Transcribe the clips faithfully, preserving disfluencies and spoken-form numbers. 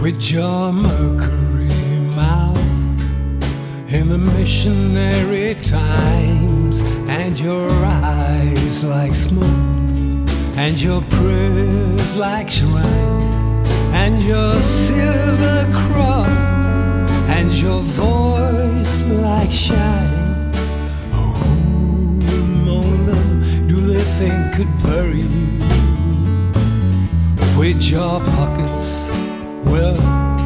with your mercury mouth in the missionary times, and your eyes like smoke, and your prayers like shrine, and your silver cross, and your voice like shine. Who among them do they think could bury you? With your pockets well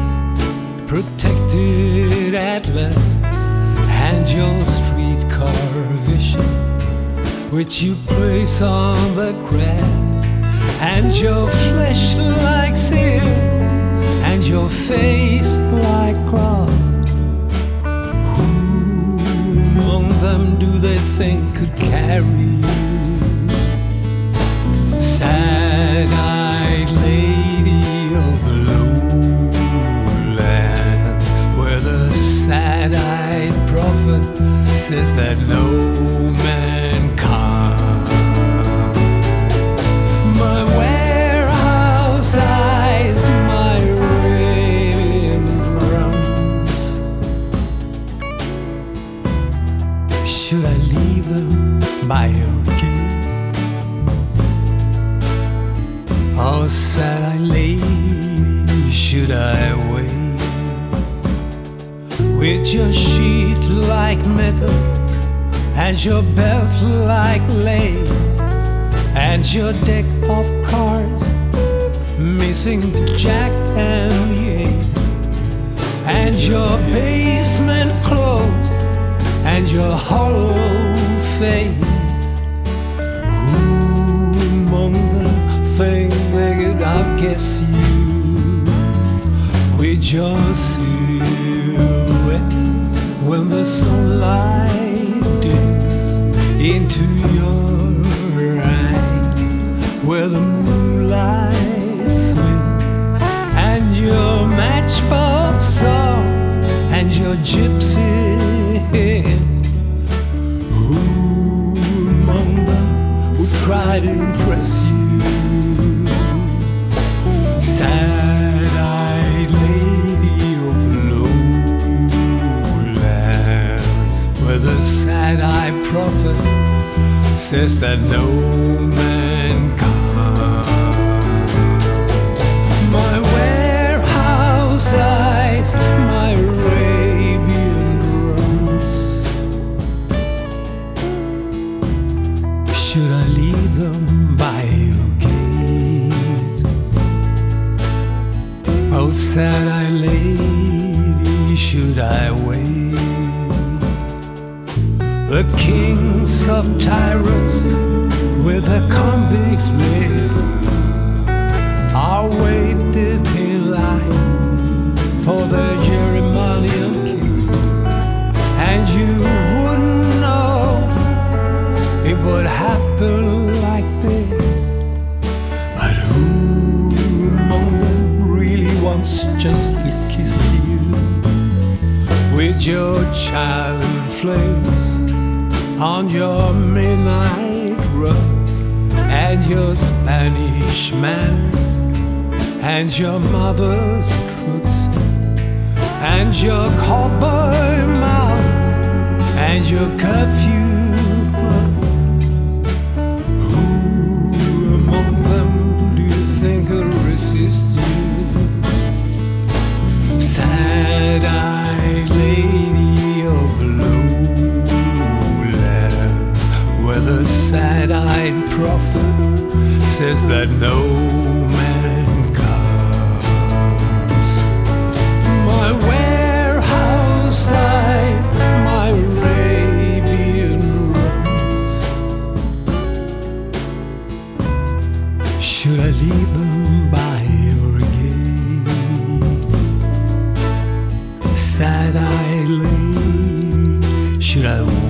protected at last, and your streetcar visions which you place on the ground, and your flesh like steel, and your face like glass. Who among them do they think could carry you? Sad-eyed lady of the lowlands, where the sad-eyed prophet says that no man can. My warehouse eyes, my Arabian drums, should I leave them by your gate? Oh, sad-eyed lady, should I wait? With your sheet like metal, and your belt like lace, and your deck of cards missing the jack and the ace, and your basement closed, and your hollow face. Who among them think they could outguess you? With your silhouette when the sunlight dims into your eyes, where the moonlight swings, and your matchbox songs, and your gypsy hymns. Who among them will try to impress you? Sad-eyed lady of the lowlands, where the sad-eyed prophet says that no man can. My warehouse eyes, my Arabian drums, should I leave them by your gate? Oh, sad-eyed lady, should I wait? The kings of Tyrus, where the convicts live, are waiting in line for their Jeremiah king. And you wouldn't know it would happen like this. But who among them really wants just to kiss you? With your childhood flames on your midnight run, and your Spanish manners, and your mother's truths, and your cowboy mouth, and your curfew blood. Who among them do you think could resist you? Sad-eyed lady of the lowlands, where the sad-eyed prophet says that no man comes. My warehouse eyes, my Arabian drums, should I leave them by your gate? Sad-eyed lady, should I